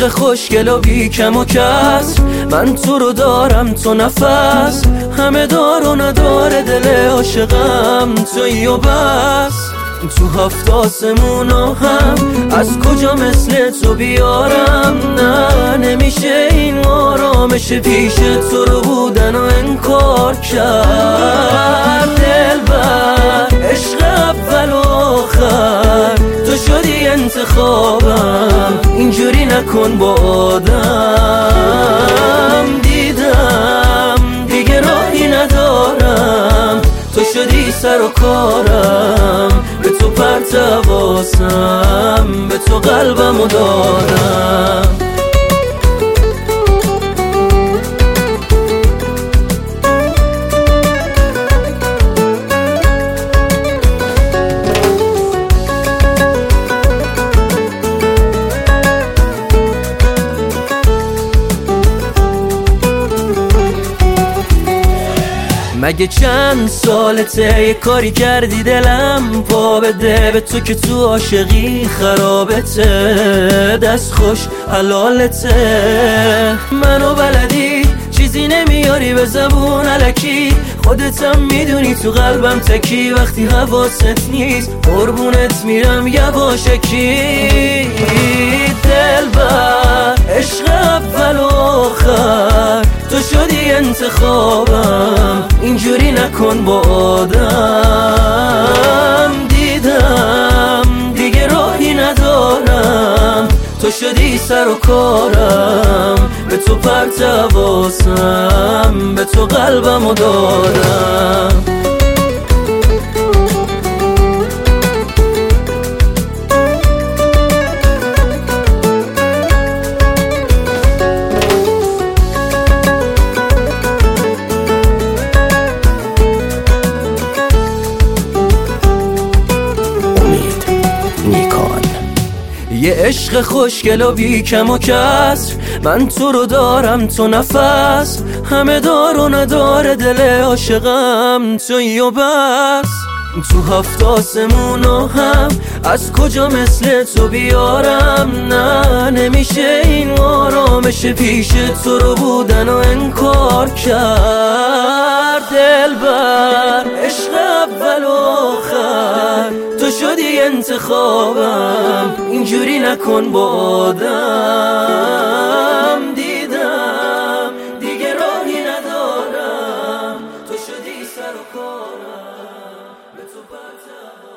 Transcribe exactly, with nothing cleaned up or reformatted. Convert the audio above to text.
عشق خوشگل و بی کم و کس، من تو رو دارم تو نفس، همه دار و نداره دل عاشقم تویی و بس. تو هفت آسمونو هم از کجا مثل تو بیارم، نه نمیشه این آرامش پیش تو رو بودن و انکار کرد. دلبر عشق اول و آخر تو شدی انتخابم، اینجوری نکن با آدم. دیدم دیگه راهی ندارم، تو شدی سر و کارم، به تو پرت حواسم، به تو قلبمو دادم. مگه چند سالته یه کاری کردی دلم پا بده به تو که تو عاشقی خرابته، دست خوش حلالته. منو بلدی چیزی نمیاری به زبون الکی، خودتم میدونی تو قلبم تکی، وقتی حواست نیست قربونت میرم یواشکی. دلبر عشق اول و آخر تو شدی انتخابم، اینجوری نکن با آدم. دیدم دیگه راهی ندارم، تو شدی سر و کارم، به تو پرت حواسم، به تو قلبمو دادم. یه عشق خوشگل و بی کم و کسر، من تو رو دارم تو نفس، همه دار و نداره دل عاشقم تویی و بس. تو هفت آسمونو هم از کجا مثل تو بیارم، نه نمیشه این آرامش پیش تو رو بودن و انکار کرد. دلبر عشق اول و آخر تو شدی انتخابم، اینجوری نکن با آدم. دیدم دیگه راهی ندارم، تو شدی سر و کارم، به تو پرت